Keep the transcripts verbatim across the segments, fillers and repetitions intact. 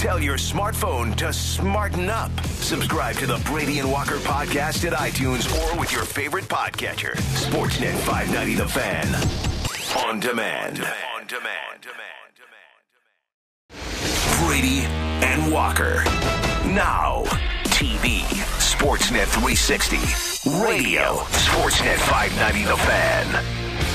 Tell your smartphone to smarten up. Subscribe to the Brady and Walker podcast at iTunes or with your favorite podcatcher. Sportsnet five ninety The Fan. On demand. On demand. Brady and Walker. Now. T V. Sportsnet three sixty. Radio. Sportsnet five ninety The Fan.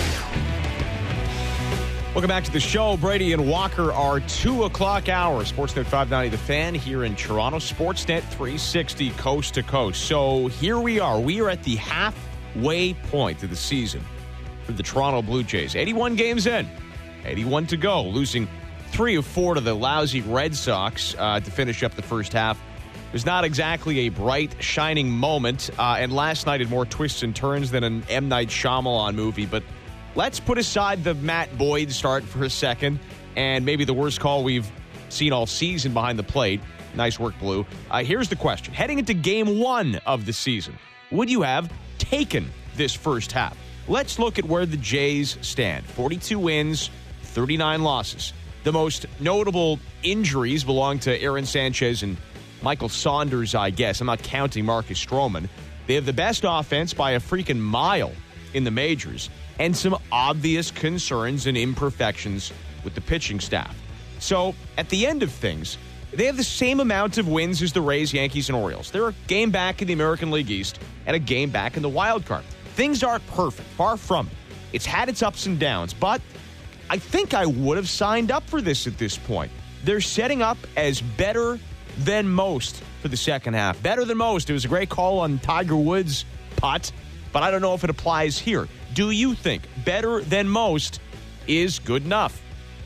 Welcome back to the show. Brady and Walker, our two o'clock hour. Sportsnet five ninety The Fan here in Toronto. Sportsnet three sixty coast to coast. So here we are. We are at the halfway point of the season for the Toronto Blue Jays. eighty-one games in. eighty-one to go. Losing three of four to the lousy Red Sox uh, to finish up the first half. It was not exactly a bright, shining moment. Uh, and last night had more twists and turns than an M. Night Shyamalan movie. But let's put aside the Matt Boyd start for a second and maybe the worst call we've seen all season behind the plate. Nice work, Blue. Uh, here's the question. Heading into game one of the season, would you have taken this first half? Let's look at where the Jays stand. forty-two wins, thirty-nine losses. The most notable injuries belong to Aaron Sanchez and Michael Saunders, I guess. I'm not counting Marcus Stroman. They have the best offense by a freaking mile in the majors, and some obvious concerns and imperfections with the pitching staff. So, at the end of things, they have the same amount of wins as the Rays, Yankees, and Orioles. They're a game back in the American League East and a game back in the wild card. Things aren't perfect, far from it. It's had its ups and downs, but I think I would have signed up for this at this point. They're setting up as better than most for the second half. Better than most. It was a great call on Tiger Woods' putt, but I don't know if it applies here. Do you think better than most is good enough?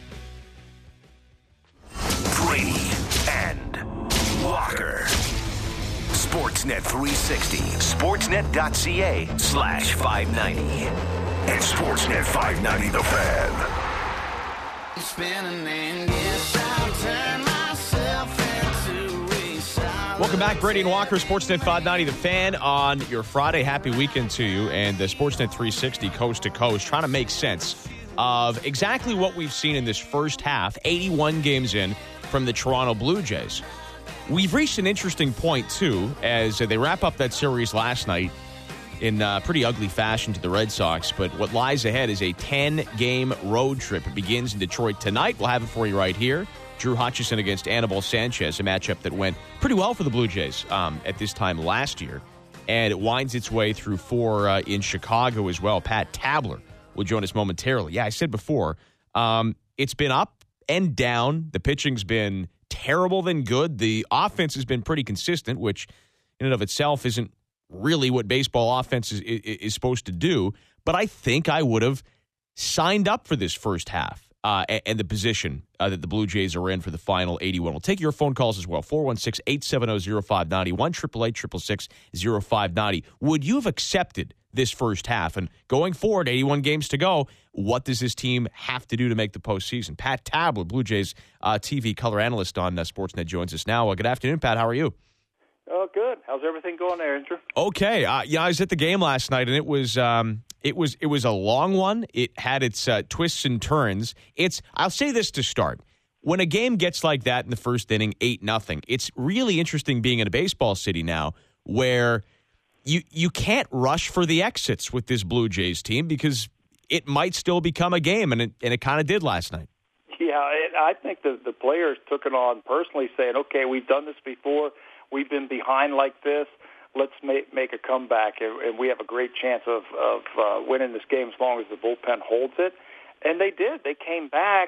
Brady and Walker. Sportsnet three sixty. Sportsnet.ca slash 590. And Sportsnet five ninety The Fan. Welcome back, Brady and Walker, Sportsnet five ninety The Fan on your Friday. Happy weekend to you, and the Sportsnet three sixty coast to coast, trying to make sense of exactly what we've seen in this first half, eighty-one games in from the Toronto Blue Jays. We've reached an interesting point, too, as they wrap up that series last night in uh, pretty ugly fashion to the Red Sox, but what lies ahead is a ten-game road trip. It begins in Detroit tonight. We'll have it for you right here. Drew Hutchison against Anibal Sanchez, a matchup that went pretty well for the Blue Jays um, at this time last year. And it winds its way through four uh, in Chicago as well. Pat Tabler will join us momentarily. Yeah, I said before, um, it's been up and down. The pitching's been terrible than good. The offense has been pretty consistent, which in and of itself isn't really what baseball offense is, is, is supposed to do. But I think I would have signed up for this first half. Uh, and the position uh, that the Blue Jays are in for the final eighty-one. We'll take your phone calls as well. four one six, eight seven zero, zero five nine zero, one eight eight eight, six six six, zero five nine zero. Would you have accepted this first half? And going forward, eighty-one games to go, what does this team have to do to make the postseason? Pat Tabler, Blue Jays uh, T V color analyst on uh, Sportsnet, joins us now. Uh, good afternoon, Pat. How are you? Oh, good. How's everything going there, Andrew? Okay. Uh, yeah, I was at the game last night, and it was um, it was it was a long one. It had its uh, twists and turns. It's I'll say this to start. When a game gets like that in the first inning, eight nothing, it's really interesting being in a baseball city now where you you can't rush for the exits with this Blue Jays team because it might still become a game, and it and it kind of did last night. Yeah, it, I think the the players took it on personally, saying, "Okay, we've done this before. We've been behind like this. Let's make, make a comeback, and, and we have a great chance of, of uh, winning this game as long as the bullpen holds it." And they did. They came back,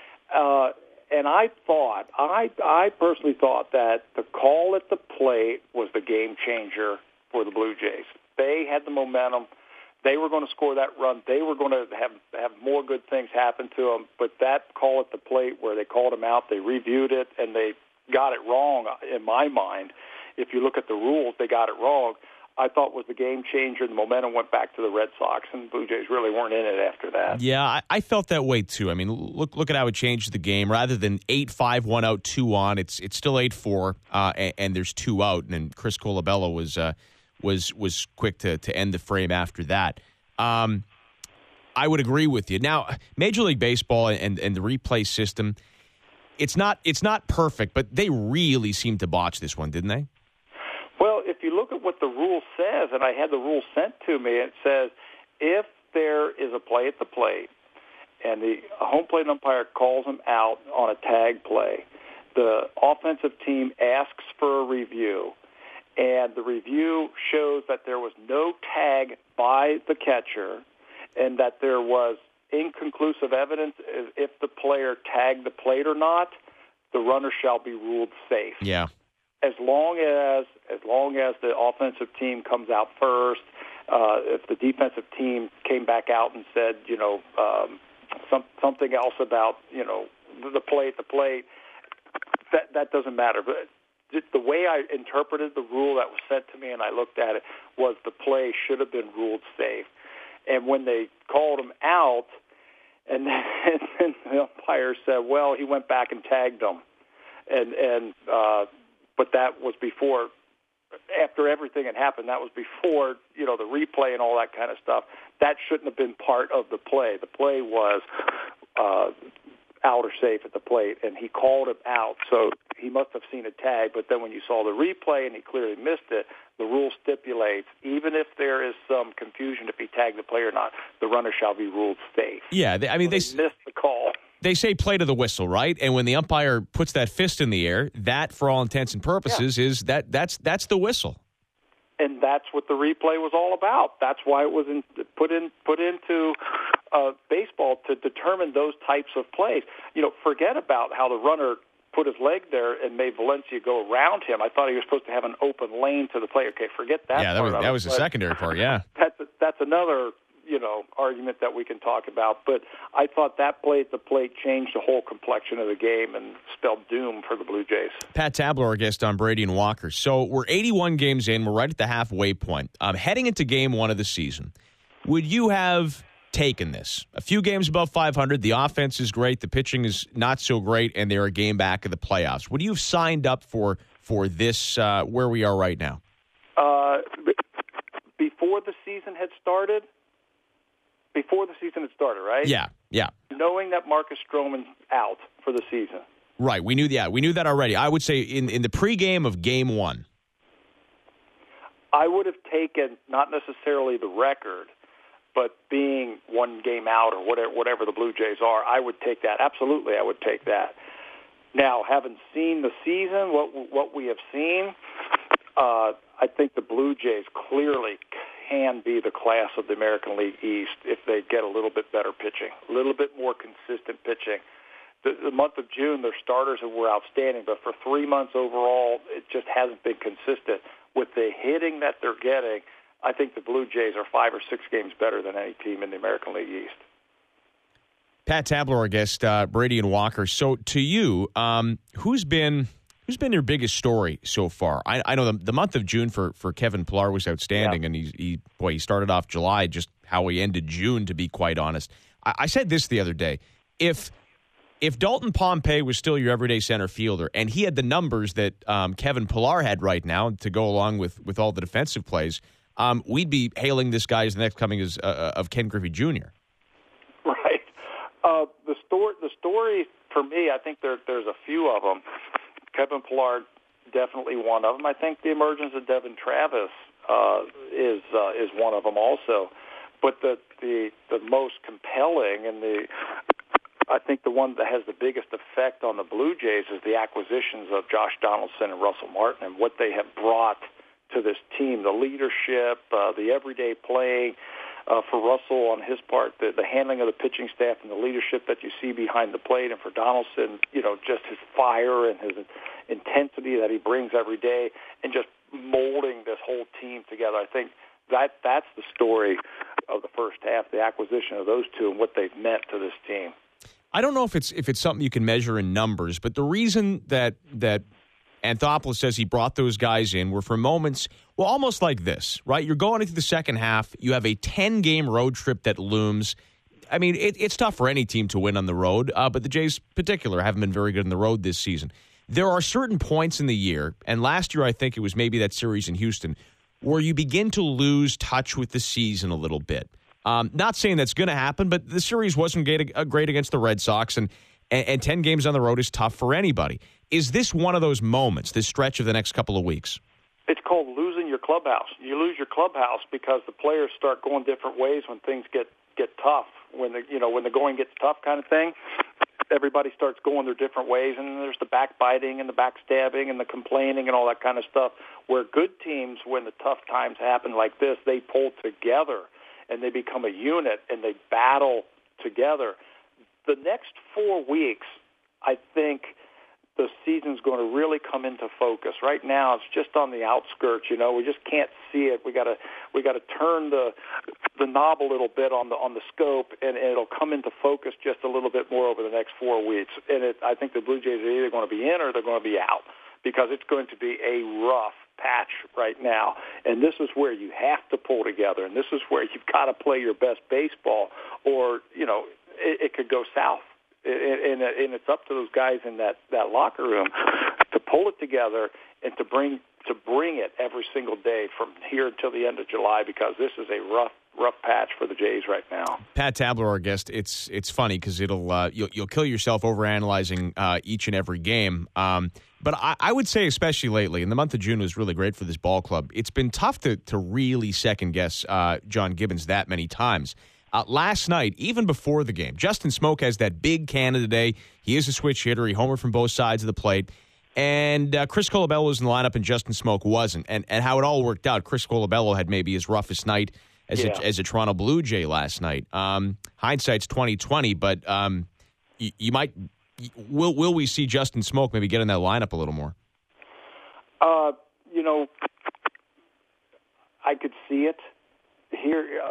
uh, and I thought, I, I personally thought that the call at the plate was the game changer for the Blue Jays. They had the momentum. They were going to score that run. They were going to have, have more good things happen to them. But that call at the plate where they called him out, they reviewed it, and they got it wrong in my mind. If you look at the rules, they got it wrong. I thought was the game changer. The momentum went back to the Red Sox, and the Blue Jays really weren't in it after that. Yeah, I, I felt that way too. I mean, look look at how it changed the game. Rather than eight five, one out, two on, it's it's still eight four, uh, and, and there's two out. And Chris Colabello was uh, was was quick to to end the frame after that. Um, I would agree with you. Now, Major League Baseball and and the replay system, it's not it's not perfect, but they really seem to botch this one, didn't they? Well, if you look at what the rule says, and I had the rule sent to me, it says if there is a play at the plate and the home plate umpire calls him out on a tag play, the offensive team asks for a review, and the review shows that there was no tag by the catcher and that there was inconclusive evidence if the player tagged the plate or not, the runner shall be ruled safe. Yeah. As long as as long as the offensive team comes out first, uh, if the defensive team came back out and said, you know, um, some, something else about, you know, the play at the plate, that that doesn't matter. But the way I interpreted the rule that was sent to me and I looked at it was the play should have been ruled safe. And when they called him out, and then, and then the umpire said, well, he went back and tagged him. And, and uh, but that was before, after everything had happened, that was before, you know, the replay and all that kind of stuff. That shouldn't have been part of the play. The play was uh, out or safe at the plate, and he called him out. So he must have seen a tag, but then when you saw the replay and he clearly missed it, the rule stipulates, even if there is some confusion if he tagged the play or not, the runner shall be ruled safe. Yeah, they, I mean, so they, they missed the call. They say play to the whistle, right? And when the umpire puts that fist in the air, that, for all intents and purposes, yeah. is that that's that's the whistle. And that's what the replay was all about. That's why it was in, put in put into uh, baseball to determine those types of plays. You know, forget about how the runner put his leg there and made Valencia go around him. I thought he was supposed to have an open lane to the play. Okay, forget that. Yeah, that part was that was the secondary part. Yeah, that's a, that's another you know argument that we can talk about. But I thought that play at the plate changed the whole complexion of the game and spelled doom for the Blue Jays. Pat Tabler, our guest on Brady and Walker. So we're eighty-one games in. We're right at the halfway point. Um, heading into game one of the season, would you have taken this? A few games above five hundred. The offense is great. The pitching is not so great, and they're a game back of the playoffs. Would you have signed up for for this? Uh, where we are right now? Uh, before the season had started. Before the season had started, right? Yeah, yeah. Knowing that Marcus Stroman's out for the season. Right, we knew that. We knew that already. I would say in, in the pregame of game one. I would have taken not necessarily the record, but being one game out or whatever, whatever the Blue Jays are, I would take that. Absolutely, I would take that. Now, having seen the season, what what we have seen, uh, I think the Blue Jays clearly can be the class of the American League East if they get a little bit better pitching, a little bit more consistent pitching. The, the month of June, their starters were outstanding, but for three months overall, it just hasn't been consistent. With the hitting that they're getting, I think the Blue Jays are five or six games better than any team in the American League East. Pat Tabler, our guest, uh, Brady and Walker. So to you, um, who's been... Who's been your biggest story so far? I, I know the, the month of June for, for Kevin Pillar was outstanding, yeah. and he, he boy he started off July just how he ended June, to be quite honest. I, I said this the other day: if if Dalton Pompey was still your everyday center fielder, and he had the numbers that um, Kevin Pillar had right now to go along with, with all the defensive plays, um, we'd be hailing this guy as the next coming as, uh, of Ken Griffey Junior Right. Uh, the story the story for me, I think there there's a few of them. Kevin Pillar, definitely one of them. I think the emergence of Devin Travis uh, is uh, is one of them also. But the, the the most compelling and the I think the one that has the biggest effect on the Blue Jays is the acquisitions of Josh Donaldson and Russell Martin and what they have brought to this team, the leadership, uh, the everyday playing. Uh, for Russell, on his part, the, the handling of the pitching staff and the leadership that you see behind the plate, and for Donaldson, you know, just his fire and his intensity that he brings every day, and just molding this whole team together. I think that that's the story of the first half, the acquisition of those two and what they've meant to this team. I don't know if it's if it's something you can measure in numbers, but the reason that that Anthopoulos says he brought those guys in were for moments, well, almost like this, right? You're going into the second half. You have a ten-game road trip that looms. I mean, it, it's tough for any team to win on the road, uh, but the Jays in particular haven't been very good on the road this season. There are certain points in the year, and last year I think it was maybe that series in Houston, where you begin to lose touch with the season a little bit. Um, not saying that's going to happen, but the series wasn't great, uh, great against the Red Sox, and and, and ten games on the road is tough for anybody. Is this one of those moments, this stretch of the next couple of weeks? It's called losing your clubhouse. You lose your clubhouse because the players start going different ways when things get, get tough. When the you know when the going gets tough, kind of thing. Everybody starts going their different ways, and there's the backbiting and the backstabbing and the complaining and all that kind of stuff. Where good teams, when the tough times happen like this, they pull together and they become a unit and they battle together. The next four weeks, I think the season's going to really come into focus. Right now, it's just on the outskirts. You know, we just can't see it. We got to we got to turn the the knob a little bit on the on the scope, and, and it'll come into focus just a little bit more over the next four weeks. And it, I think the Blue Jays are either going to be in or they're going to be out, because it's going to be a rough patch right now. And this is where you have to pull together, and this is where you've got to play your best baseball, or you know, it, it could go south. And, and it's up to those guys in that, that locker room to pull it together and to bring to bring it every single day from here until the end of July, because this is a rough rough patch for the Jays right now. Pat Tabler, our guest. It's it's funny because it'll uh, you'll you'll kill yourself overanalyzing uh, each and every game. Um, but I, I would say, especially lately, and the month of June was really great for this ball club. It's been tough to to really second guess uh, John Gibbons that many times. Uh, last night, even before the game, Justin Smoak has that big Canada Day. He is a switch hitter. He homered from both sides of the plate. And uh, Chris Colabello was in the lineup, and Justin Smoak wasn't. And and how it all worked out, Chris Colabello had maybe his roughest night as, yeah. a, as a Toronto Blue Jay last night. Um, hindsight's twenty twenty, but um, you, you might will will we see Justin Smoak maybe get in that lineup a little more? Uh, you know, I could see it here. Uh,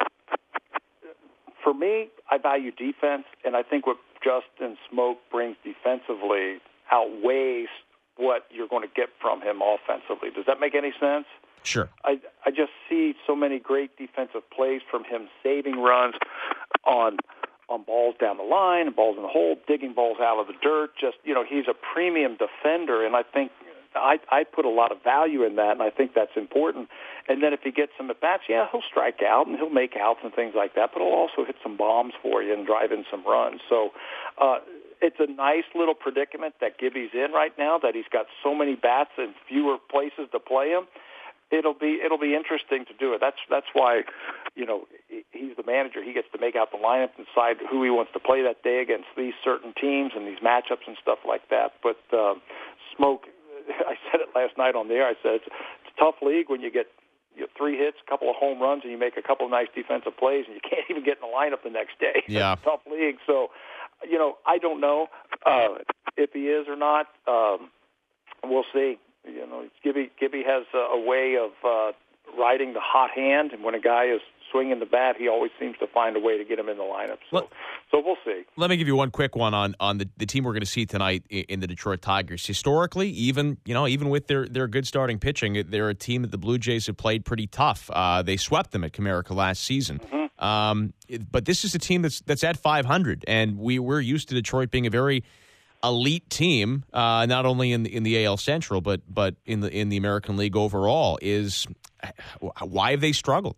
For me, I value defense, and I think what Justin Smoak brings defensively outweighs what you're going to get from him offensively. Does that make any sense? Sure. I I just see so many great defensive plays from him, saving runs on on balls down the line, and balls in the hole, digging balls out of the dirt. Just, you know, he's a premium defender, and I think I, I put a lot of value in that, and I think that's important. And then if he gets some at-bats, yeah, he'll strike out, and he'll make outs and things like that, but he'll also hit some bombs for you and drive in some runs. So uh, it's a nice little predicament that Gibby's in right now, that he's got so many bats and fewer places to play him. It'll be it'll be interesting to do it. That's that's why, you know, he's the manager. He gets to make out the lineup and decide who he wants to play that day against these certain teams and these matchups and stuff like that. But uh, Smoak, I said it last night on the air. I said it's, it's a tough league when you get you know, three hits, a couple of home runs, and you make a couple of nice defensive plays, and you can't even get in the lineup the next day. Yeah, it's a tough league. So, you know, I don't know uh, if he is or not. Um, we'll see. You know, Gibby Gibby has a, a way of uh, riding the hot hand, and when a guy is swinging the bat, he always seems to find a way to get him in the lineup. So, let, so we'll see. Let me give you one quick one on on the, the team we're going to see tonight in the Detroit Tigers. Historically, even you know, even with their, their good starting pitching, they're a team that the Blue Jays have played pretty tough. Uh, they swept them at Comerica last season. Mm-hmm. Um, but this is a team that's that's at five hundred, and we we're used to Detroit being a very elite team, uh, not only in the, in the A L Central, but but in the in the American League overall. Is why have they struggled?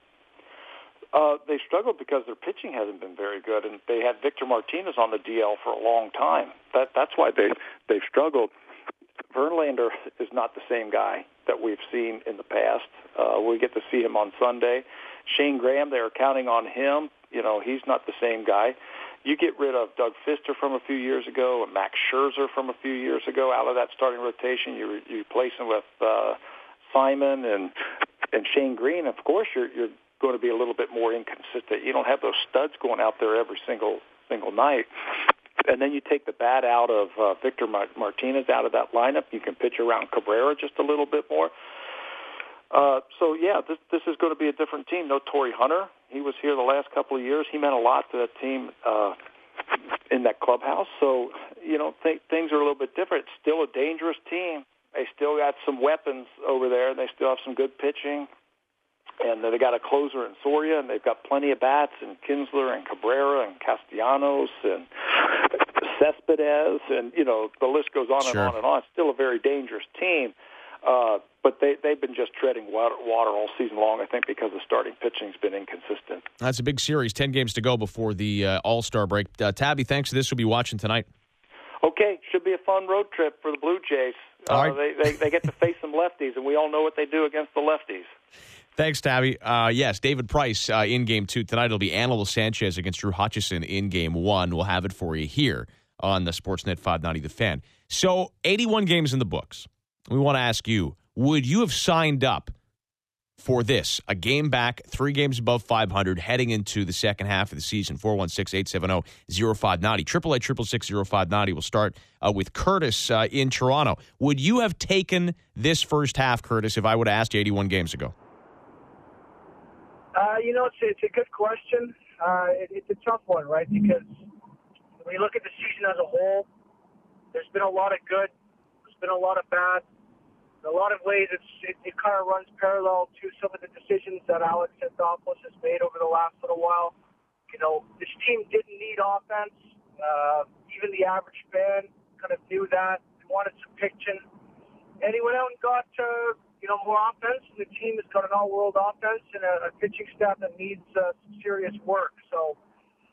Uh, they struggled because their pitching hasn't been very good, and they had Victor Martinez on the D L for a long time. That that's why they they've struggled. Verlander is not the same guy that we've seen in the past. Uh, we get to see him on Sunday. Shane Graham, they are counting on him. You know, he's not the same guy. You get rid of Doug Fister from a few years ago and Max Scherzer from a few years ago out of that starting rotation. You, you replace him with uh, Simon and and Shane Green. Of course, you're you're going to be a little bit more inconsistent. You don't have those studs going out there every single single night. And then you take the bat out of uh, Victor Martinez out of that lineup. You can pitch around Cabrera just a little bit more. Uh, so, yeah, this this is going to be a different team. No Torrey Hunter. He was here the last couple of years. He meant a lot to that team uh, in that clubhouse. So, you know, th- things are a little bit different. It's still a dangerous team. They still got some weapons over there. They still have some good pitching. And they got a closer in Soria, and they've got plenty of bats, and Kinsler and Cabrera and Castellanos and Cespedes, and, you know, the list goes on Sure. and on and on. It's still a very dangerous team. Uh, but they, they've been just treading water, water all season long, I think, because the starting pitching's been inconsistent. That's a big series. Ten games to go before the uh, All-Star break. Uh, Tabby, thanks for this. We'll be watching tonight. Okay, should be a fun road trip for the Blue Jays. Uh, All right. they, they they get to face some lefties, and we all know what they do against the lefties. Thanks, Tabby. Uh, yes, David Price uh, in game two tonight. It'll be Anibal Sanchez against Drew Hutchison in game one. We'll have it for you here on the Sportsnet five ninety The Fan. So, eighty-one games in the books. We want to ask you, would you have signed up for this, a game back, three games above five hundred, heading into the second half of the season? Four one six, eight seven zero, zero five nine zero. Triple eight triple six zero five nine zero. We'll start uh, with Curtis uh, in Toronto. Would you have taken this first half, Curtis, if I would have asked you eighty-one games ago? Uh, you know, it's, it's a good question. Uh, it, it's a tough one, right? Because when you look at the season as a whole, there's been a lot of good, there's been a lot of bad. In a lot of ways, it's, it, it kind of runs parallel to some of the decisions that Alex Anthopoulos has made over the last little while. You know, this team didn't need offense. Uh, even the average fan kind of knew that. They wanted some pitching. And he went out and got, uh, you know, more offense. And the team has got an all-world offense and a, a pitching staff that needs uh, some serious work. So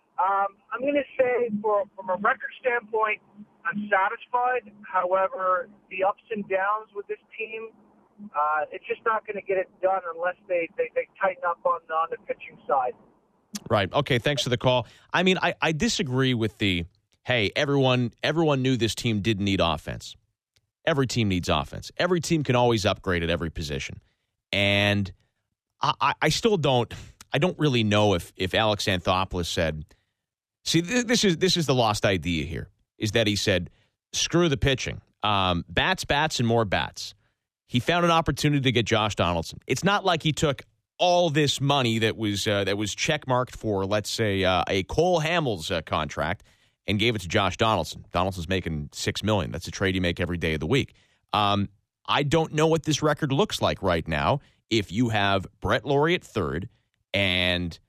um, I'm going to say, for, from a record standpoint, I'm satisfied. However, the ups and downs with this team, uh, it's just not going to get it done unless they, they, they tighten up on, on the pitching side. Right. Okay, thanks for the call. I mean, I, I disagree with the, hey, everyone everyone knew this team didn't need offense. Every team needs offense. Every team can always upgrade at every position. And I, I, I still don't, I don't really know if, if Alex Anthopoulos said, see, th- this is this is the lost idea here. Is that he said, screw the pitching. Um, bats, bats, and more bats. He found an opportunity to get Josh Donaldson. It's not like he took all this money that was uh, that was checkmarked for, let's say, uh, a Cole Hamels uh, contract and gave it to Josh Donaldson. Donaldson's making six million dollars. That's a trade you make every day of the week. Um, I don't know what this record looks like right now if you have Brett Laurie at third and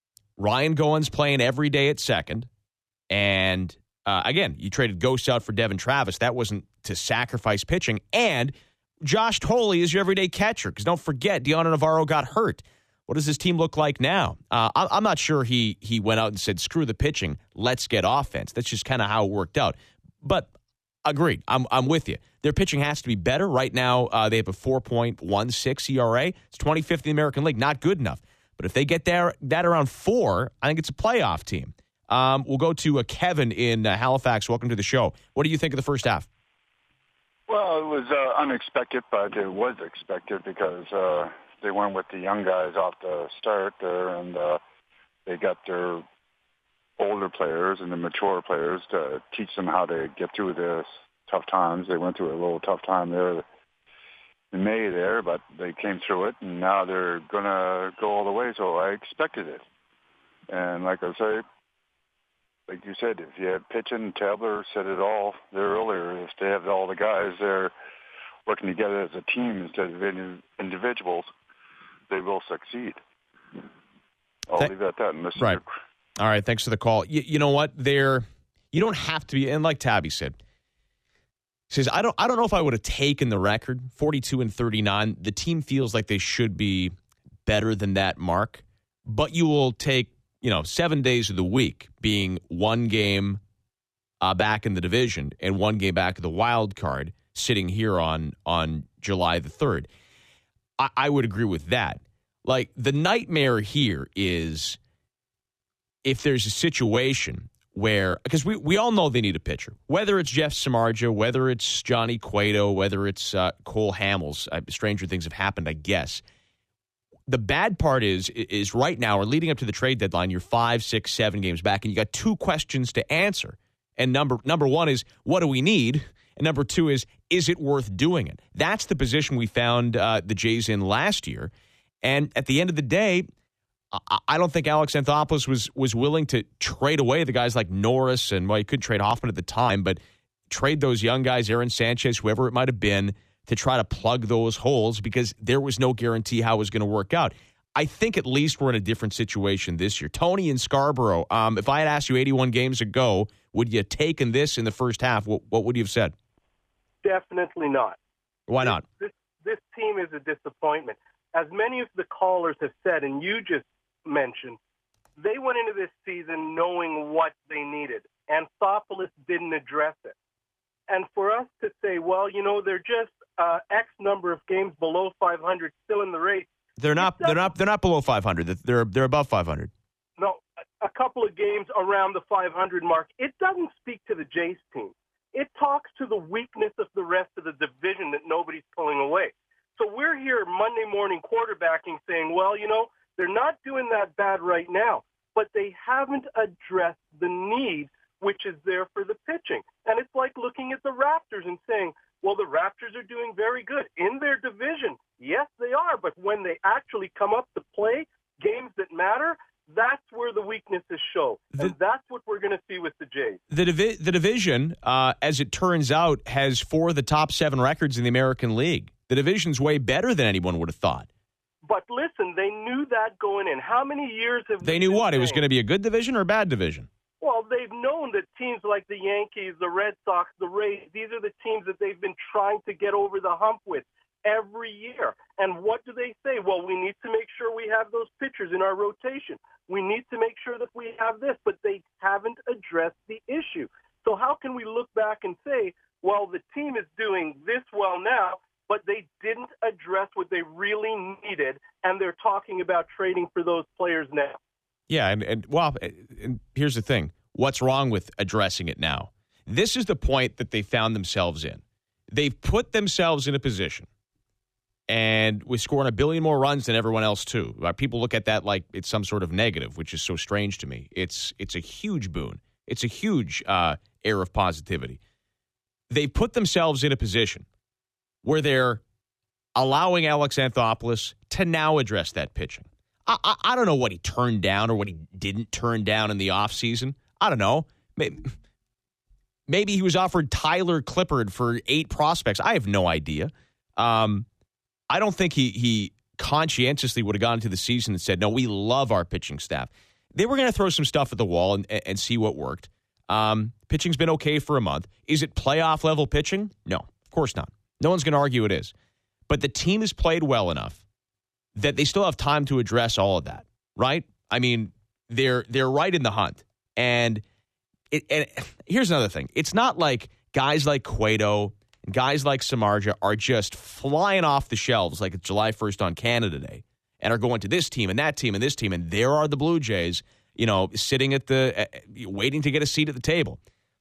Ryan Goins playing every day at second and... Uh, again, you traded Ghost out for Devin Travis. That wasn't to sacrifice pitching. And Josh Tolle is your everyday catcher because don't forget, Deontay Navarro got hurt. What does this team look like now? Uh, I'm not sure he he went out and said, screw the pitching, let's get offense. That's just kind of how it worked out. But agreed, I'm I'm with you. Their pitching has to be better. Right now, uh, they have a four point one six E R A. It's twenty-fifth in the American League. Not good enough. But if they get there, that around four, I think it's a playoff team. Um, we'll go to uh, Kevin in uh, Halifax. Welcome to the show. What do you think of the first half? Well, it was uh, unexpected, but it was expected because uh, they went with the young guys off the start there, and uh, they got their older players and the mature players to teach them how to get through this tough times. They went through a little tough time there in May there, but they came through it, and now they're going to go all the way, so I expected it. And like I say, like you said, if you have pitching, Tabler said it all there earlier, if they have all the guys there working together as a team instead of individuals, they will succeed. I'll Th- leave it at that. Unless right. All right, thanks for the call. You, you know what? They're, you don't have to be, and like Tabby said, he says, I don't I don't know if I would have taken the record, forty-two and thirty-nine. The team feels like they should be better than that mark, but you will take, you know, seven days of the week being one game uh, back in the division and one game back of the wild card sitting here on, on July the third. I, I would agree with that. Like, the nightmare here is if there's a situation where, because we, we all know they need a pitcher, whether it's Jeff Samardzija, whether it's Johnny Cueto, whether it's uh, Cole Hamels. Uh, stranger things have happened, I guess. The bad part is, is right now, or leading up to the trade deadline, you're five, six, seven games back, and you got two questions to answer. And number number one is, what do we need? And number two is, is it worth doing it? That's the position we found uh, the Jays in last year. And at the end of the day, I, I don't think Alex Anthopoulos was was willing to trade away the guys like Norris, and, well, he couldn't trade Hoffman at the time, but trade those young guys, Aaron Sanchez, whoever it might have been, to try to plug those holes because there was no guarantee how it was going to work out. I think at least we're in a different situation this year. Tony in Scarborough, um, if I had asked you eighty-one games ago, would you have taken this in the first half? What, what would you have said? Definitely not. Why not? This, this team is a disappointment. As many of the callers have said, and you just mentioned, they went into this season knowing what they needed. Anthopoulos didn't address it. And for us to say, well, you know, they're just uh, X number of games below five hundred, still in the race. They're not. They're not. They're not below five hundred. They're they're above five hundred. No, a couple of games around the five hundred mark. It doesn't speak to the Jays team. It talks to the weakness of the rest of the division that nobody's pulling away. So we're here Monday morning quarterbacking saying, well, you know, they're not doing that bad right now, but they haven't addressed the need which is there for the pitching. And it's like looking at the Raptors and saying, well, the Raptors are doing very good in their division. Yes, they are, but when they actually come up to play games that matter, that's where the weaknesses show. The, and that's what we're going to see with the Jays. The, divi- the division, uh, as it turns out, has four of the top seven records in the American League. The division's way better than anyone would have thought. But listen, they knew that going in. How many years have they knew what? Saying? It was going to be a good division or a bad division? Well, they've known that teams like the Yankees, the Red Sox, the Rays, these are the teams that they've been trying to get over the hump with every year. And what do they say? Well, we need to make sure we have those pitchers in our rotation. We need to make sure that we have this, but they haven't addressed the issue. So how can we look back and say, well, the team is doing this well now, but they didn't address what they really needed, and they're talking about trading for those players now? Yeah, and, and well, and here's the thing. What's wrong with addressing it now? This is the point that they found themselves in. They've put themselves in a position, and we're scoring a billion more runs than everyone else, too. People look at that like it's some sort of negative, which is so strange to me. It's it's a huge boon. It's a huge uh, air of positivity. They put themselves in a position where they're allowing Alex Anthopoulos to now address that pitching. I, I, I don't know what he turned down or what he didn't turn down in the offseason. I don't know. Maybe, maybe he was offered Tyler Clippard for eight prospects. I have no idea. Um, I don't think he he conscientiously would have gone into the season and said, no, we love our pitching staff. They were going to throw some stuff at the wall and, and see what worked. Um, pitching's been okay for a month. Is it playoff level pitching? No, of course not. No one's going to argue it is. But the team has played well enough that they still have time to address all of that, right? I mean, they're they're right in the hunt. And, it, and here's another thing. It's not like guys like Cueto and guys like Samardzija are just flying off the shelves like it's July first on Canada Day and are going to this team and that team and this team. And there are the Blue Jays, you know, sitting at the, uh, waiting to get a seat at the table.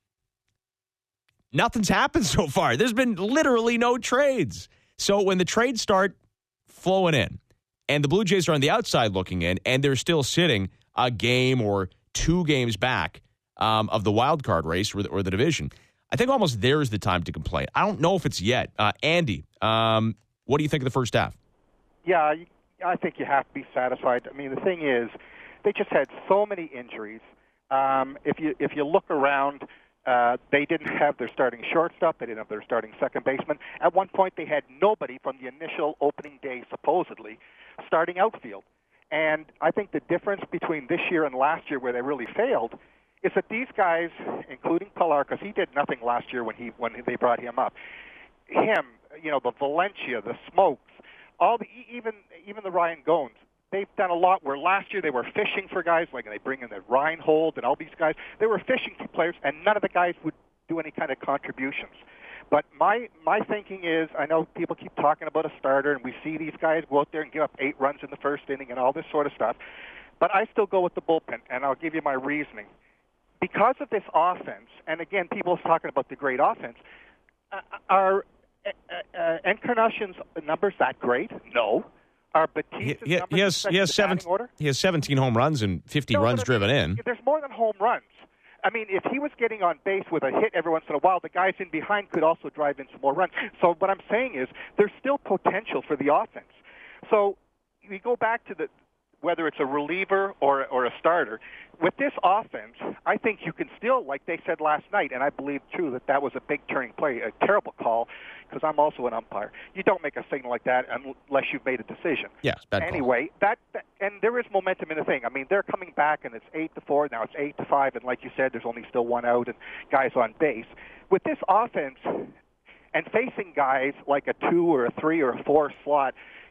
Nothing's happened so far. There's been literally no trades. So when the trades start flowing in, and the Blue Jays are on the outside looking in, and they're still sitting a game or two games back um, of the wild card race or the, or the division, I think almost there is the time to complain. I don't know if it's yet. Uh, Andy, um, what do you think of the first half? Yeah, I think you have to be satisfied. I mean, the thing is, they just had so many injuries. Um, if you if you look around, uh, they didn't have their starting shortstop. They didn't have their starting second baseman. At one point, they had nobody from the initial opening day, supposedly, starting outfield. And I think the difference between this year and last year, where they really failed, is that these guys, including Pilar, because he did nothing last year when he when they brought him up, him, you know, the Valencia, the Smokes, all the even even the Ryan Goins, they've done a lot. Where last year they were fishing for guys, like they bring in the Reinhold and all these guys. They were fishing for players, and none of the guys would do any kind of contributions. But my my thinking is, I know people keep talking about a starter, and we see these guys go out there and give up eight runs in the first inning and all this sort of stuff. But I still go with the bullpen, and I'll give you my reasoning. Because of this offense, and again, people are talking about the great offense, uh, are uh, uh, Encarnacion's numbers that great? No. Are Batista's he, he, numbers he has he has seven, order? He has seventeen home runs and fifty no, runs driven I mean, in. There's more than home runs. I mean, if he was getting on base with a hit every once in a while, the guys in behind could also drive in some more runs. So what I'm saying is there's still potential for the offense. So we go back to the whether it's a reliever or or a starter. With this offense, I think you can still, like they said last night, and I believe, too, that that was a big turning play, a terrible call, because I'm also an umpire. You don't make a signal like that unless you've made a decision. Yes, bad call. Anyway, that, that and there is momentum in the thing. I mean, they're coming back, and it's eight to four. Now it's eight to five, and like you said, there's only still one out and guys on base. With this offense and facing guys like a two or a three or a four slot,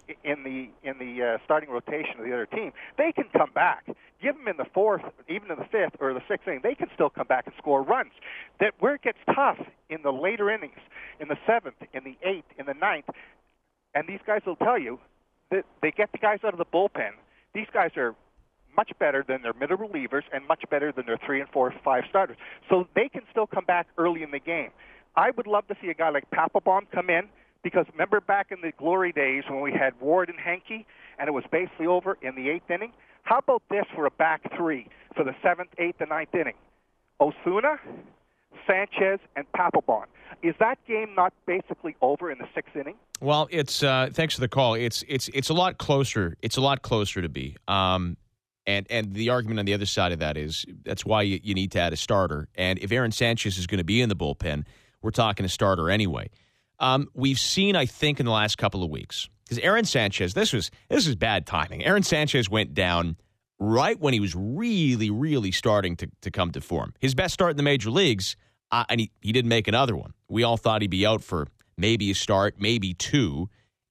in the in the uh, starting rotation of the other team, they can come back. Give them in the fourth, even in the fifth or the sixth inning, they can still come back and score runs. That where it gets tough in the later innings, in the seventh, in the eighth, in the ninth, and these guys will tell you that they get the guys out of the bullpen. These guys are much better than their middle relievers and much better than their three and four, five starters. So they can still come back early in the game. I would love to see a guy like Papelbon come in, because remember back in the glory days when we had Ward and Henke, and it was basically over in the eighth inning? How about this for a back three for the seventh, eighth, and ninth inning? Osuna, Sanchez, and Papelbon. Is that game not basically over in the sixth inning? Well, it's uh, thanks for the call. It's it's it's a lot closer. It's a lot closer to be. Um, and and the argument on the other side of that is that's why you, you need to add a starter. And if Aaron Sanchez is going to be in the bullpen, we're talking a starter anyway. Um, we've seen, I think, in the last couple of weeks, because Aaron Sanchez, this was this was bad timing. Aaron Sanchez went down right when he was really, really starting to, to come to form. His best start in the major leagues, uh, and he, he didn't make another one. We all thought he'd be out for maybe a start, maybe two,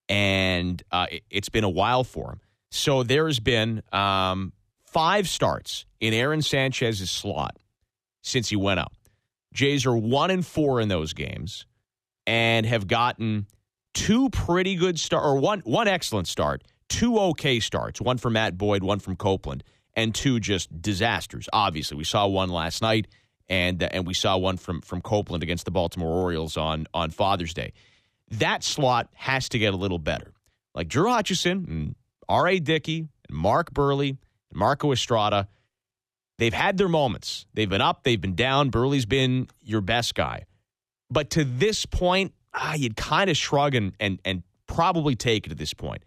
and uh, it, it's been a while for him. So there's been um, five starts in Aaron Sanchez's slot since he went out. Jays are one and four in those games, and have gotten two pretty good start or one one excellent start, two okay starts, one from Matt Boyd, one from Copeland, and two just disasters. Obviously, we saw one last night, and uh, and we saw one from from Copeland against the Baltimore Orioles on on Father's Day. That slot has to get a little better. Like Drew Hutchison, and R A. Dickey, and Mark Burley, and Marco Estrada, they've had their moments. They've been up, they've been down. Burley's been your best guy. But to this point, ah, you'd kind of shrug and, and and probably take it at this point.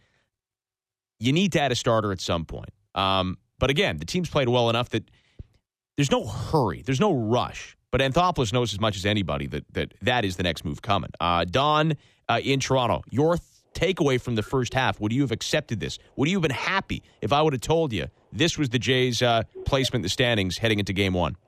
You need to add a starter at some point. Um, but again, the team's played well enough that there's no hurry. There's no rush. But Anthopoulos knows as much as anybody that that, that is the next move coming. Uh, Don uh, in Toronto, your th- takeaway from the first half, would you have accepted this? Would you have been happy if I would have told you this was the Jays' uh, placement in the standings heading into game one?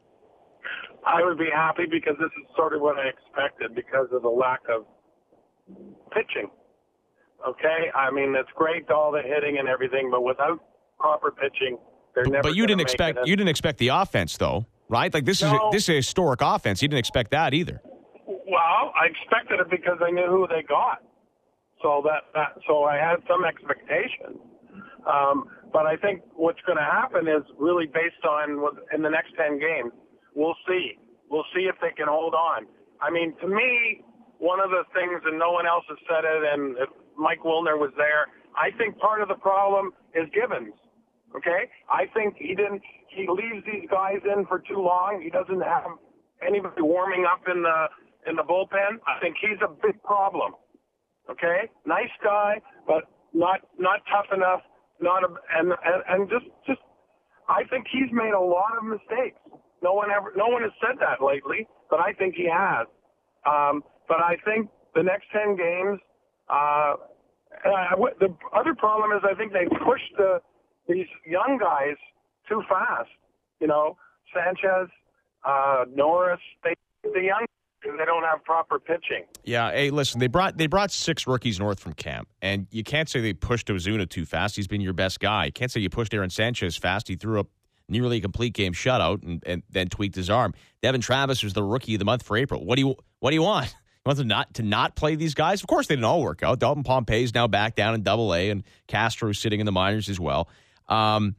I would be happy because this is sort of what I expected because of the lack of pitching. Okay? I mean, it's great, all the hitting and everything, but without proper pitching, they're never But you didn't make expect it. you didn't expect the offense, though, right? Like this No. is a, this is a historic offense. You didn't expect that either. Well, I expected it because I knew who they got. So that, that so I had some expectations. Um, but I think what's going to happen is really based on what, in the next ten games. We'll see. We'll see if they can hold on. I mean, to me, one of the things, and no one else has said it, and if Mike Wilner was there, I think part of the problem is Gibbons. Okay? I think he didn't. He leaves these guys in for too long. He doesn't have anybody warming up in the in the bullpen. I think he's a big problem. Okay? Nice guy, but not not tough enough. Not a, and, and and just just. I think he's made a lot of mistakes. No one ever, no one has said that lately, but I think he has. Um, but I think the next ten games, uh, uh, the other problem is I think they pushed the, these young guys too fast. You know, Sanchez, uh, Norris, they, the young they don't have proper pitching. Yeah, hey, listen, they brought they brought six rookies north from camp, and you can't say they pushed Ozuna too fast. He's been your best guy. You can't say you pushed Aaron Sanchez fast. He threw up nearly a complete game shutout and, and then tweaked his arm. Devin Travis was the rookie of the month for April. What do you what do you want? You want them not to not play these guys? Of course they didn't all work out. Dalton Pompey's now back down in Double A, and Castro's sitting in the minors as well. Um,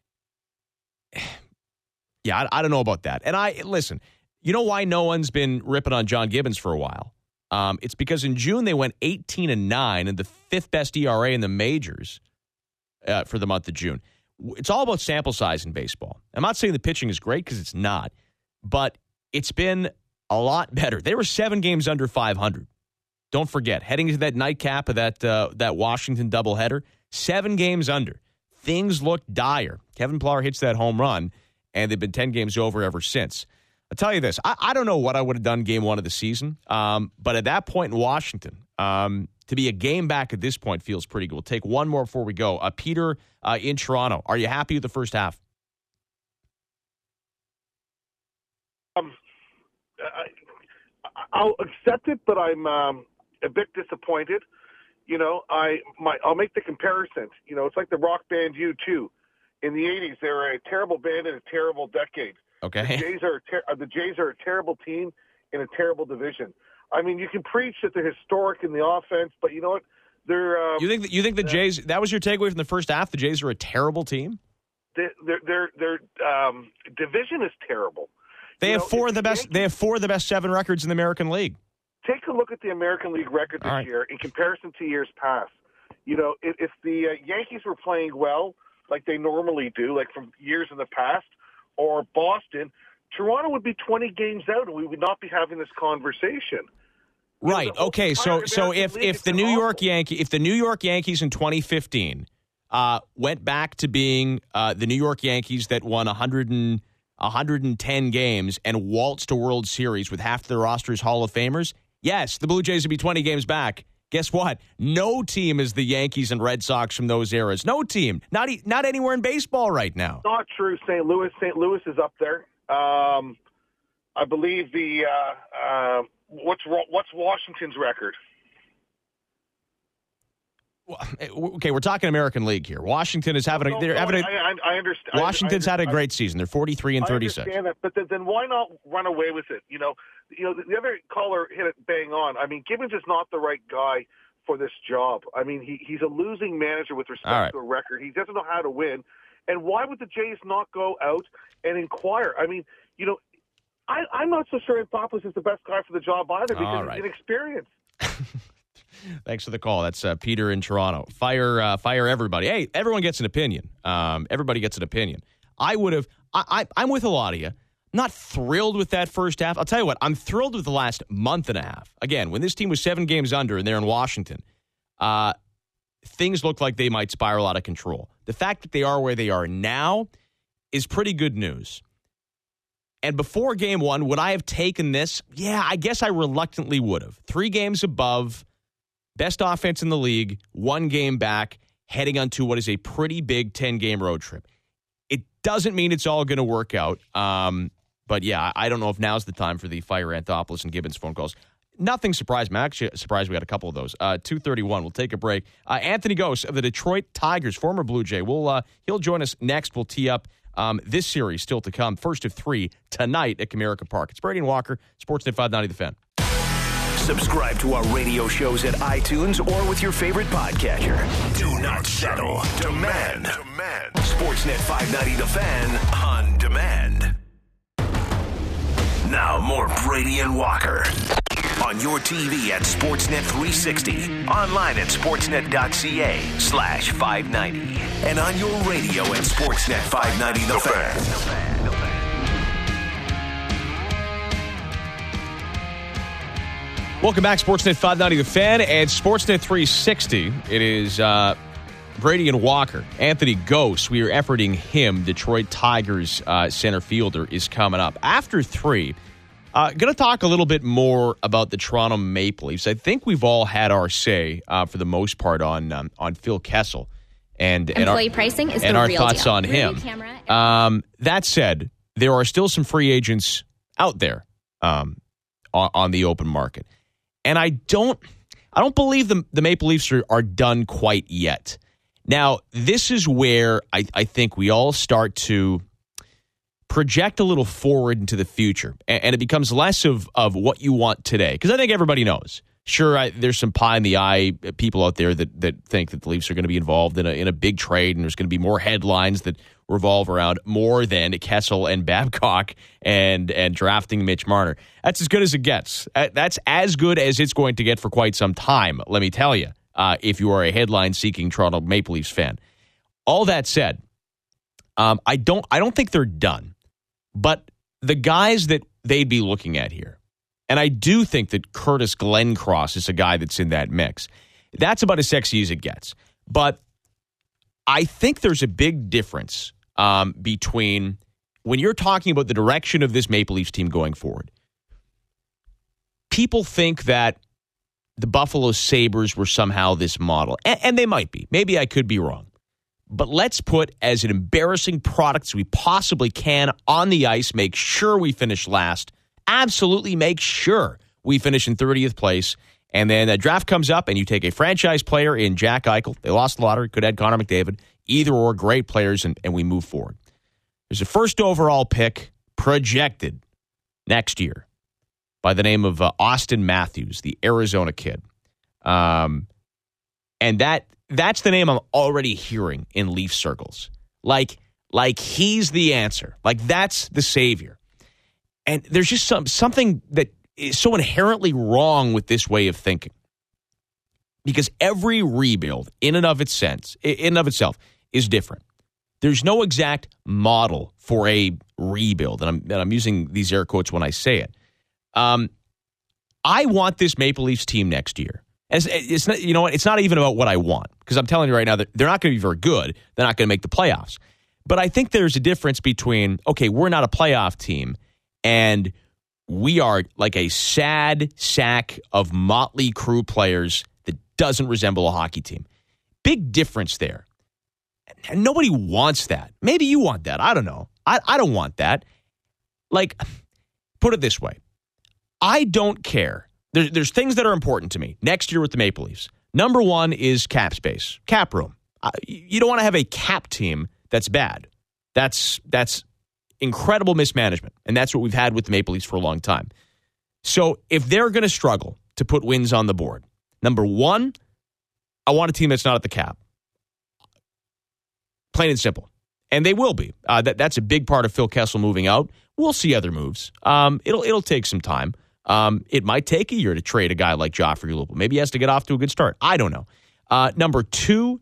yeah, I, I don't know about that. And I listen. You know why no one's been ripping on John Gibbons for a while? Um, it's because in June they went eighteen and nine and the fifth best E R A in the majors uh, for the month of June. It's all about sample size in baseball. I'm not saying the pitching is great because it's not, but it's been a lot better. They were seven games under five hundred. Don't forget, heading into that nightcap of that uh, that Washington doubleheader, seven games under. Things look dire. Kevin Pillar hits that home run, and they've been ten games over ever since. I'll tell you this. I, I don't know what I would have done game one of the season, um, but at that point in Washington, um, to be a game back at this point feels pretty good. We'll take one more before we go. Uh, Peter uh, in Toronto, are you happy with the first half? Um, I, I'll accept it, but I'm um, a bit disappointed. You know, I my I'll make the comparison. You know, it's like the rock band U two. In the eighties, they were a terrible band in a terrible decade. Okay. The Jays are a ter- the Jays are a terrible team in a terrible division. I mean, you can preach that they're historic in the offense, but you know what? They're um, you think that, you think the uh, Jays? That was your takeaway from the first half. The Jays are a terrible team. Their their their um, division is terrible. They you have know, four of the best. Yankees, They have four of the best seven records in the American League. Take a look at the American League record this right. year in comparison to years past. You know, if, if the uh, Yankees were playing well, like they normally do, like from years in the past, or Boston, Toronto would be twenty games out, and we would not be having this conversation. Right. You know, okay. So so if if the New York Yankee if the New York Yankees in twenty fifteen uh, went back to being uh, the New York Yankees that won one hundred and one hundred ten games and waltzed to World Series with half their rosters Hall of Famers, yes, the Blue Jays would be twenty games back. Guess what? No team is the Yankees and Red Sox from those eras. No team. Not e- not anywhere in baseball right now. Not true. Saint Louis. Saint Louis is up there. Um, I believe the uh, uh, what's what's Washington's record? Well, okay, we're talking American League here. Washington is having no, a. They're no, having a I, I, I understand. Washington's I, I, had a great season. They're forty-three and thirty-six. I understand that, but then, then why not run away with it? You know, you know. The, the other caller hit it bang on. I mean, Gibbons is not the right guy for this job. I mean, he he's a losing manager with respect right. to a record. He doesn't know how to win. And why would the Jays not go out and inquire? I mean, you know, I, I'm not so sure Anthopoulos is the best guy for the job either because right. he's inexperienced. Thanks for the call. That's uh, Peter in Toronto. Fire, uh, fire everybody. Hey, everyone gets an opinion. Um, everybody gets an opinion. I would have. I, I, I'm with a lot of you. Not thrilled with that first half. I'll tell you what. I'm thrilled with the last month and a half. Again, when this team was seven games under and they're in Washington, uh, things look like they might spiral out of control. The fact that they are where they are now is pretty good news. And before game one, would I have taken this? Yeah, I guess I reluctantly would have. Three games above. Best offense in the league, one game back, heading onto what is a pretty big ten-game road trip. It doesn't mean it's all going to work out. Um, but, yeah, I don't know if now's the time for the fire Anthopoulos and Gibbons phone calls. Nothing surprised me. I'm actually surprised we got a couple of those. Uh, two thirty-one. We'll take a break. Uh, Anthony Gose of the Detroit Tigers, former Blue Jay. We'll, uh, he'll join us next. We'll tee up um, this series still to come. First of three tonight at Comerica Park. It's Brady and Walker, Sportsnet five ninety The Fan. Subscribe to our radio shows at iTunes or with your favorite podcatcher. Do not settle. Demand. Demand. Sportsnet five ninety The Fan on demand. Now more Brady and Walker. On your T V at Sportsnet three sixty. Online at sportsnet.ca slash 590. And on your radio at Sportsnet five ninety The Fan. Welcome back, Sportsnet five ninety The Fan and Sportsnet three sixty. It is uh, Brady and Walker. Anthony Gose, we are efforting him. Detroit Tigers uh, center fielder is coming up. After three, uh, going to talk a little bit more about the Toronto Maple Leafs. I think we've all had our say, uh, for the most part, on um, on Phil Kessel. And, and Employee our, pricing is and the our real thoughts deal. on him. Camera. Um, that said, there are still some free agents out there um, on, on the open market. And I don't I don't believe the, the Maple Leafs are, are done quite yet. Now, this is where I, I think we all start to project a little forward into the future. And, and it becomes less of, of what you want today. Because I think everybody knows. Sure, I, there's some pie in the eye people out there that, that think that the Leafs are going to be involved in a, in a big trade, and there's going to be more headlines that revolve around more than Kessel and Babcock and and drafting Mitch Marner. That's as good as it gets. That's as good as it's going to get for quite some time, let me tell you, uh, if you are a headline-seeking Toronto Maple Leafs fan. All that said, um, I don't I don't think they're done. But the guys that they'd be looking at here, and I do think that Curtis Glencross is a guy that's in that mix. That's about as sexy as it gets. But I think there's a big difference um, between when you're talking about the direction of this Maple Leafs team going forward. People think that the Buffalo Sabres were somehow this model, and, and they might be. Maybe I could be wrong. But let's put as an embarrassing product as we possibly can on the ice, make sure we finish last, absolutely make sure we finish in thirtieth place, And then a draft comes up, and you take a franchise player in Jack Eichel. They lost the lottery. Could add Connor McDavid. Either or, great players, and, and we move forward. There's a first overall pick projected next year by the name of uh, Austin Matthews, the Arizona kid. Um, and that that's the name I'm already hearing in Leaf circles. Like, like he's the answer. Like, that's the savior. And there's just some something that is so inherently wrong with this way of thinking. Because every rebuild, in and of its sense, in and of itself, is different. There's no exact model for a rebuild, and I'm, and I'm using these air quotes when I say it. Um, I want this Maple Leafs team next year. It's, it's not, you know what? It's not even about what I want, because I'm telling you right now that they're not going to be very good. They're not going to make the playoffs. But I think there's a difference between, okay, we're not a playoff team, and we are like a sad sack of motley crew players that doesn't resemble a hockey team. Big difference there. And nobody wants that. Maybe you want that. I don't know. I, I don't want that. Like, put it this way. I don't care. There, there's things that are important to me next year with the Maple Leafs. Number one is cap space, cap room. Uh, you don't want to have a cap team that's bad. That's that's incredible mismanagement, and that's what we've had with the Maple Leafs for a long time. So if they're going to struggle to put wins on the board, number one, I want a team that's not at the cap. Plain and simple. And they will be. Uh, that, that's a big part of Phil Kessel moving out. We'll see other moves. Um, it'll it'll take some time. Um, it might take a year to trade a guy like Joffrey Lupul. Maybe he has to get off to a good start. I don't know. Uh, number two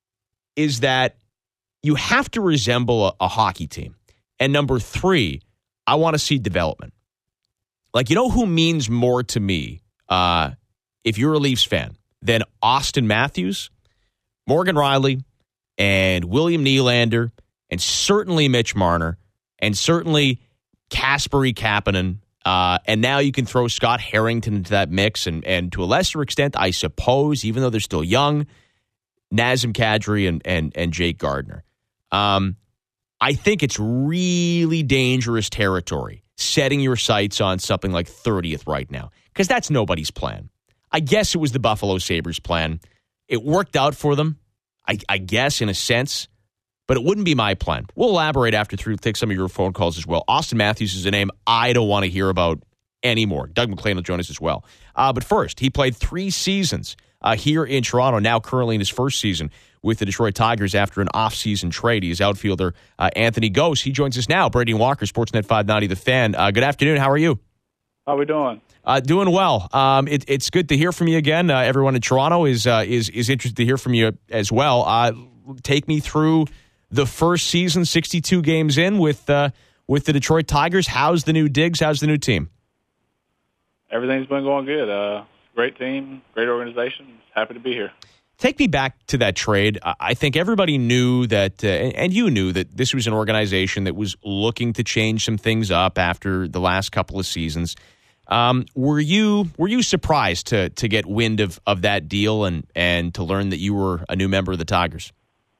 is that you have to resemble a, a hockey team. And number three, I want to see development. Like, you know who means more to me, uh, if you're a Leafs fan, than Austin Matthews, Morgan Rielly, and William Nylander, and certainly Mitch Marner, and certainly Kasperi Kapanen, uh, and now you can throw Scott Harrington into that mix, and, and to a lesser extent, I suppose, even though they're still young, Nazem Kadri and, and, and Jake Gardiner. Um, I think it's really dangerous territory setting your sights on something like thirtieth right now, because that's nobody's plan. I guess it was the Buffalo Sabres plan. It worked out for them, I, I guess, in a sense, but it wouldn't be my plan. We'll elaborate after through, take some of your phone calls as well. Austin Matthews is a name I don't want to hear about anymore. Doug McLean will join us as well. Uh, but first, he played three seasons uh, here in Toronto, now currently in his first season with the Detroit Tigers after an off-season trade. He's outfielder uh, Anthony Gose. He joins us now. Brady and Walker, Sportsnet five ninety, The Fan. Uh, good afternoon. How are you? How are we doing? Uh, doing well. Um, it, it's good to hear from you again. Uh, everyone in Toronto is uh, is is interested to hear from you as well. Uh, take me through the first season, sixty-two games in with uh, with the Detroit Tigers. How's the new digs? How's the new team? Everything's been going good. Uh, great team, great organization. Happy to be here. Take me back to that trade. I think everybody knew that, uh, and you knew that this was an organization that was looking to change some things up after the last couple of seasons. Um, were you were you surprised to to get wind of, of that deal and, and to learn that you were a new member of the Tigers?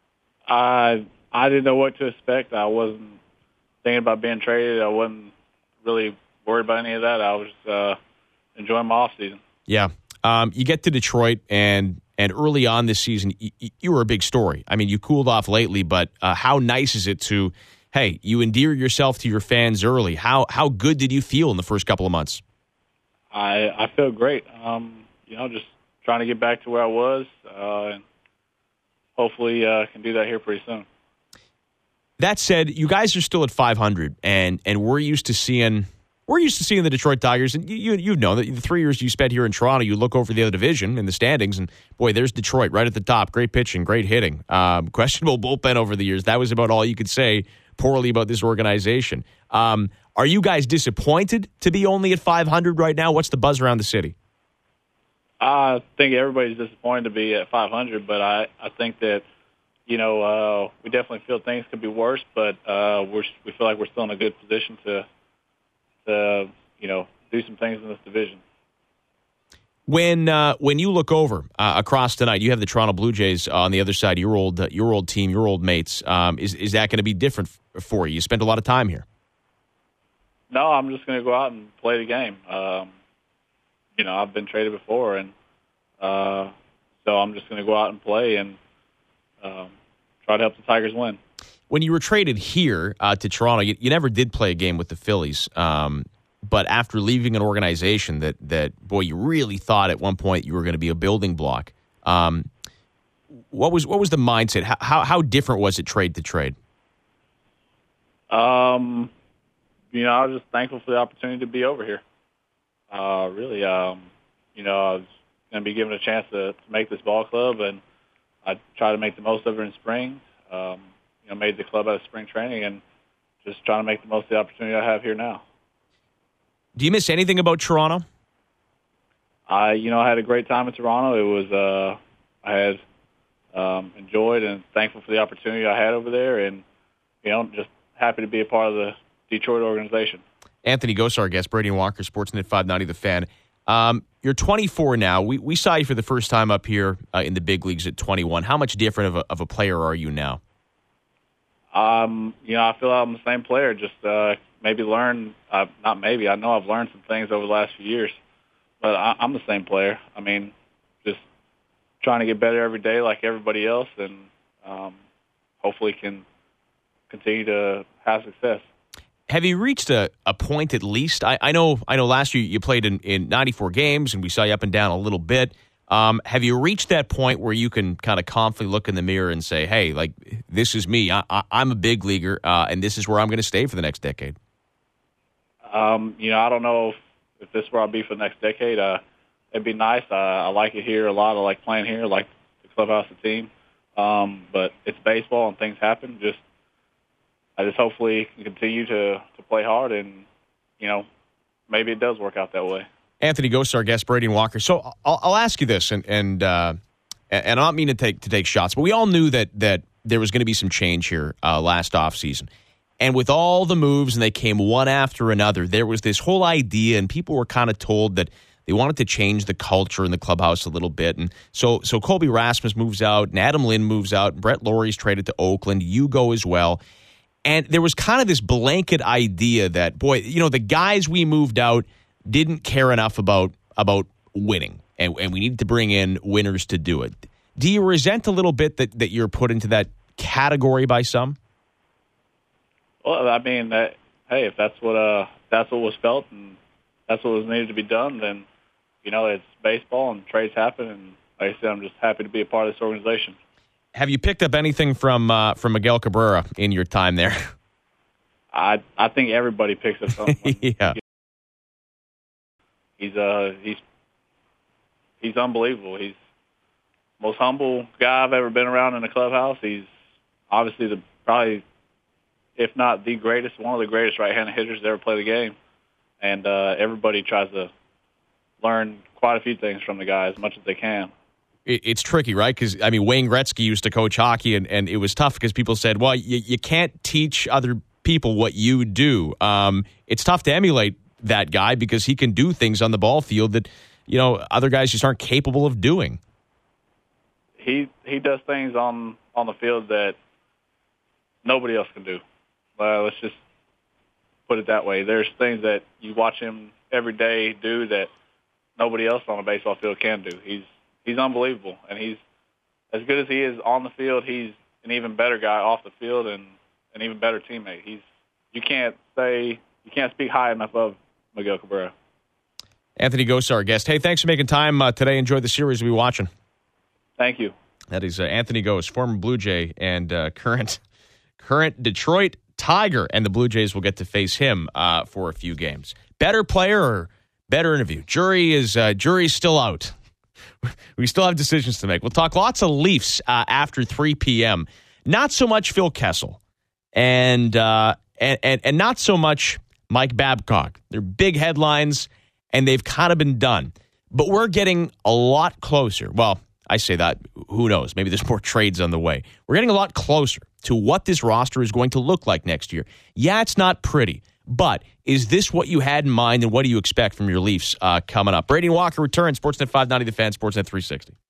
I I didn't know what to expect. I wasn't thinking about being traded. I wasn't really worried about any of that. I was uh, enjoying my off season. Yeah, um, you get to Detroit, and and early on this season, you, you were a big story. I mean, you cooled off lately, but uh, how nice is it to, hey, you endear yourself to your fans early? How how good did you feel in the first couple of months? I I feel great. Um, you know, just trying to get back to where I was, uh, and hopefully uh, can do that here pretty soon. That said, you guys are still at five hundred, and and we're used to seeing we're used to seeing the Detroit Tigers, and you you know that the three years you spent here in Toronto, you look over the other division in the standings, and boy, there's Detroit right at the top. Great pitching, great hitting, um, questionable bullpen over the years. That was about all you could say poorly about this organization. Um, Are you guys disappointed to be only at five hundred right now? What's the buzz around the city? I think everybody's disappointed to be at five hundred, but I, I think that, you know, uh, we definitely feel things could be worse, but uh, we're, we feel like we're still in a good position to, to you know, do some things in this division. When uh, when you look over uh, across tonight, you have the Toronto Blue Jays on the other side, your old uh, your old team, your old mates. Um, is is that going to be different f- for you? You spent a lot of time here. No, I'm just going to go out and play the game. Um, you know, I've been traded before, and Uh, so I'm just going to go out and play and um, try to help the Tigers win. When you were traded here uh, to Toronto, you, you never did play a game with the Phillies. Um, but after leaving an organization that, that, boy, you really thought at one point you were going to be a building block, um, what was what was the mindset? How, how how different was it trade to trade? Um, you know, I was just thankful for the opportunity to be over here. Uh, really, um, you know, I was going to be given a chance to, to make this ball club, and I tried to make the most of it in spring. Um, you know, made the club out of spring training, and just trying to make the most of the opportunity I have here now. Do you miss anything about Toronto? I, you know, I had a great time in Toronto. It was, uh, I had um, enjoyed and thankful for the opportunity I had over there, and you know, just happy to be a part of the Detroit organization. Anthony Gosar, our guest, Brady and Walker, Sportsnet five ninety The Fan. Um, you're twenty-four now. We we saw you for the first time up here uh, in the big leagues at twenty-one. How much different of a, of a player are you now? Um, you know, I feel I'm the same player. Just uh, maybe learn, uh, not maybe. I know I've learned some things over the last few years, but I, I'm the same player. I mean, just trying to get better every day, like everybody else, and um, hopefully can continue to have success. Have you reached a, a point at least? I, I know I know last year you played in, in ninety-four games, and we saw you up and down a little bit. Um, have you reached that point where you can kind of confidently look in the mirror and say, hey, like, this is me. I, I, I'm a big leaguer, uh, and this is where I'm going to stay for the next decade? Um, you know, I don't know if, if this is where I'll be for the next decade. Uh, it'd be nice. Uh, I like it here a lot. I like playing here. I like the clubhouse, the team. Um, but it's baseball, and things happen. Just I just hopefully can continue to, to play hard, and, you know, maybe it does work out that way. Anthony Gosar, our guest, Brady and Walker. So I'll, I'll ask you this, and and uh, and I don't mean to take to take shots, but we all knew that that there was going to be some change here uh, last offseason. And with all the moves, and they came one after another, there was this whole idea, and people were kind of told that they wanted to change the culture in the clubhouse a little bit. And so so Colby Rasmus moves out, and Adam Lind moves out, and Brett Lawrie's traded to Oakland. You go as well. And there was kind of this blanket idea that, boy, you know, the guys we moved out didn't care enough about about winning, and, and we needed to bring in winners to do it. Do you resent a little bit that, that you're put into that category by some? Well, I mean, that, hey, if that's what uh, that's what was felt and that's what was needed to be done, then, you know, it's baseball and trades happen, and like I said, I'm just happy to be a part of this organization. Have you picked up anything from uh, from Miguel Cabrera in your time there? I I think everybody picks up something. yeah. He's uh he's he's unbelievable. He's the most humble guy I've ever been around in the clubhouse. He's obviously the probably, if not the greatest, one of the greatest right-handed hitters to ever play the game. And uh, everybody tries to learn quite a few things from the guy as much as they can. It's tricky, right? Because, I mean, Wayne Gretzky used to coach hockey, and, and it was tough because people said, well, you, you can't teach other people what you do. Um, it's tough to emulate that guy because he can do things on the ball field that, you know, other guys just aren't capable of doing. He he does things on, on the field that nobody else can do. Well, let's just put it that way. There's things that you watch him every day do that nobody else on a baseball field can do. He's he's unbelievable, and he's as good as he is on the field. He's an even better guy off the field and an even better teammate. He's you can't say you can't speak high enough of Miguel Cabrera. Anthony Gosar, our guest. Hey, thanks for making time uh, today. Enjoy the series we'll be watching. Thank you. That is uh, Anthony Gos, former Blue Jay and uh, current current Detroit Tiger, and the Blue Jays will get to face him uh, for a few games. Better player or better interview? Jury is uh, jury's still out. We still have decisions to make. We'll talk lots of Leafs uh, after three p.m. Not so much Phil Kessel, and uh, and, and and not so much Mike Babcock. They're big headlines, and they've kind of been done. But we're getting a lot closer. Well, I say that. Who knows? Maybe there's more trades on the way. We're getting a lot closer to what this roster is going to look like next year. Yeah, it's not pretty, but is this what you had in mind, and what do you expect from your Leafs uh, coming up? Brady and Walker return. Sportsnet five ninety The Fan, Sportsnet three sixty.